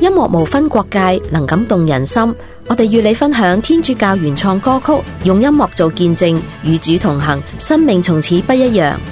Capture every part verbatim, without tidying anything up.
音樂無分國界，能感動人心。我哋與你分享天主教原創歌曲，用音樂做見證，與主同行，生命從此不一樣。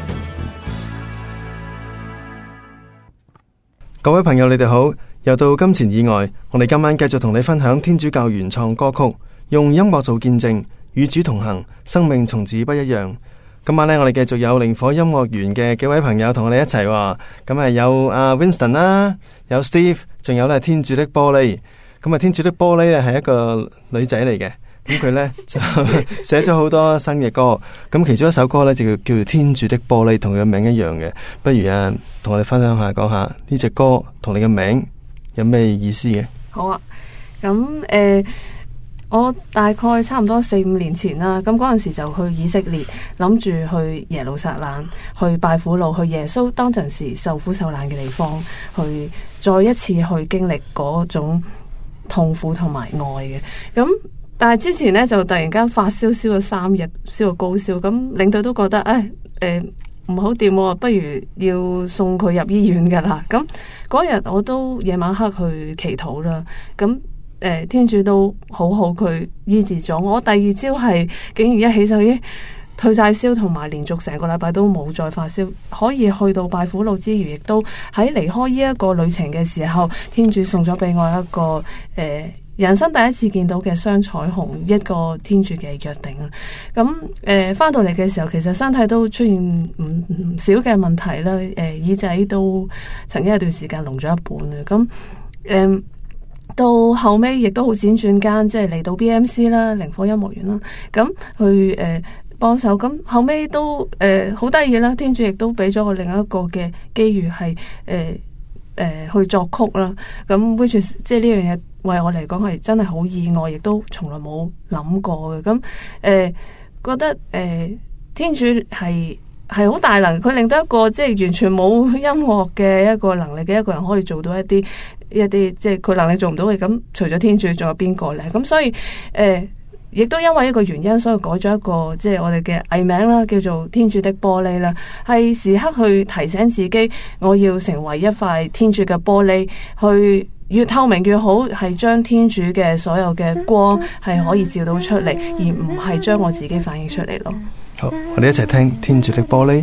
各位朋友，你哋好，又到金錢以外，我哋今晚繼續同你分享天主教原創歌曲，用音樂做見證，與主同行，生命從此不一樣。今晚呢，我哋繼續有靈火音樂園嘅幾位朋友同我哋一齊喎。咁係有阿 Winston 啦，有 Steve， 仲有咧天主的玻璃。咁啊，天主的玻璃咧係一個女仔嚟嘅，咁佢呢就寫咗好多新嘅歌。咁其中一首歌呢，就叫叫做天主的玻璃，同佢嘅名一樣嘅。不如啊，同我哋分享下，講下呢隻歌同你嘅名有咩意思嘅？ 好啊，咁誒。呃我大概差唔多四五年前啦，咁嗰陣時就去以色列，諗住去耶路撒冷，去拜苦路，去耶穌當陣時受苦受難嘅地方，去再一次去經歷嗰種痛苦同埋愛嘅。咁但係之前呢，就突然間發燒，燒咗三日，燒到高燒，咁領隊都覺得誒誒唔好掂，不如要送佢入醫院噶啦。咁嗰日我都夜晚黑去祈禱啦，咁。誒、呃，天主都好好，佢醫治咗我。第二朝係竟然一起就已經退晒燒，同埋連續成個禮拜都冇再發燒，可以去到拜苦路之餘，亦都喺離開呢一個旅程嘅時候，天主送咗俾我一個誒、呃、人生第一次見到嘅雙彩虹，一個天主嘅約定啦。咁誒翻到嚟嘅時候，其實身體都出現唔唔少嘅問題啦。誒、呃、耳仔都曾經有段時間聾咗一半啊。咁誒。呃到後尾亦都好輾轉間，即係嚟到 B M C 啦，靈火音樂園啦，咁去誒幫手。咁後尾都誒好得意啦，天主亦都俾咗我另一個嘅機遇，係誒誒去作曲啦。咁 which is 即係呢樣嘢為我嚟講係真係好意外，亦都從來冇諗過嘅。咁誒、呃、覺得誒、呃、天主係係好大能，佢令到一個即係完全冇音樂嘅一個能力嘅一個人可以做到一啲。一啲即係佢能力做唔到嘅，咁除咗天主仲有邊個咧？咁所以誒，亦、呃、都因為一個原因，所以改咗一個即係我哋嘅藝名啦，叫做天主的玻璃啦，係時刻去提醒自己，我要成為一塊天主嘅玻璃，去越透明越好，係將天主嘅所有嘅光係可以照到出嚟，而唔係將我自己反映出嚟咯。 好，我哋一齊聽天主的玻璃。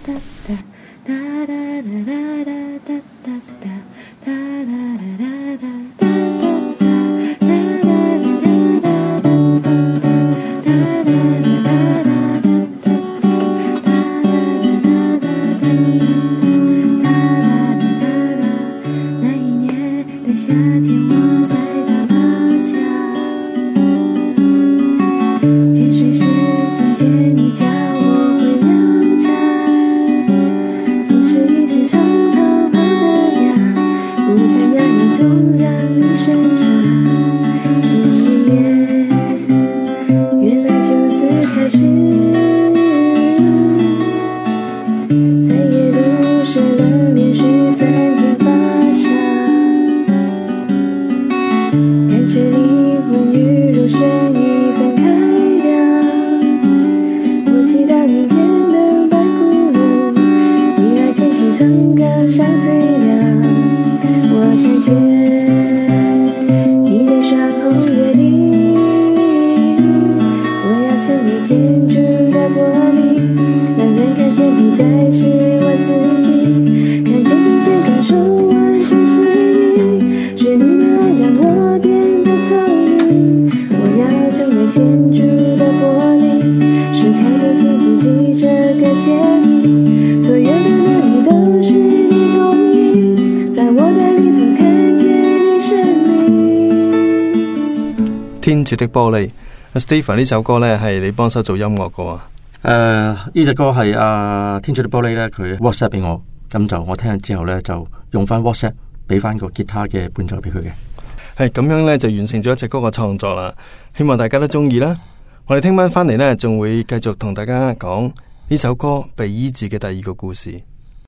天主的玻璃，阿 Stephen 呢首歌呢係你幫手做音樂噶喎。誒、 呃，呢隻歌係阿天主的玻璃呢，佢 WhatsApp 俾我，咁就我聽完之後呢，就用翻 WhatsApp 俾翻個吉他嘅伴奏俾佢嘅。 係咁樣呢，就完成咗一隻歌嘅創作啦。希望大家都中意啦。我哋聽晚翻嚟呢，仲會繼續同大家講呢首歌被醫治嘅第二個故事。